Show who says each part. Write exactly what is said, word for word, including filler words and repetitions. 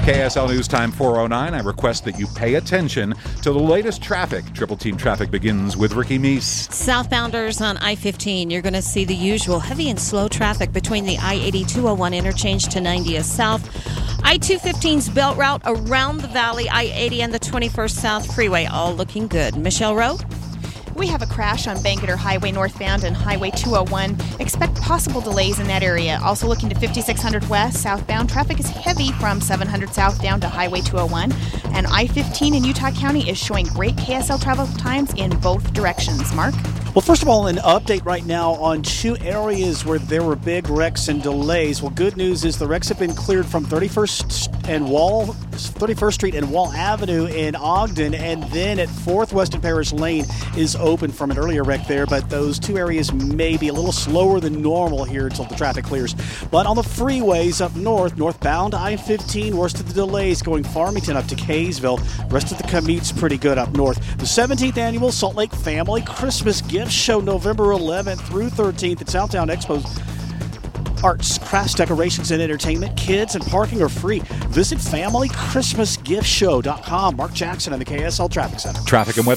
Speaker 1: K S L News Time four oh nine. I request that you pay attention to the latest traffic. Triple Team Traffic begins with Ricky Meese.
Speaker 2: Southbounders on I fifteen, you're going to see the usual heavy and slow traffic between the I eighty two oh one interchange to ninetieth South. I two fifteen's belt route around the valley, I eighty and the twenty-first South Freeway, all looking good. Michelle Rowe?
Speaker 3: We have a crash on Bangerter Highway northbound and Highway two oh one. Expect possible delays in that area. Also looking to fifty-six hundred west southbound. Traffic is heavy from seven hundred south down to Highway two oh one. And I fifteen in Utah County is showing great K S L travel times in both directions. Mark?
Speaker 4: Well, first of all, an update right now on two areas where there were big wrecks and delays. Well, good news is the wrecks have been cleared from thirty-first and Wall, thirty-first Street and Wall Avenue in Ogden, and then at fourth West and Parish Lane is open from an earlier wreck there, but those two areas may be a little slower than normal here until the traffic clears. But on the freeways up north, northbound I fifteen, worst of the delays going Farmington up to Kaysville. Rest of the commute's pretty good up north. The seventeenth Annual Salt Lake Family Christmas Gift Show, November eleventh through thirteenth at Southtown Expo. Arts, crafts, decorations, and entertainment. Kids and parking are free. Visit family christmas gift show dot com. Mark Jackson on the K S L Traffic Center.
Speaker 1: Traffic and weather.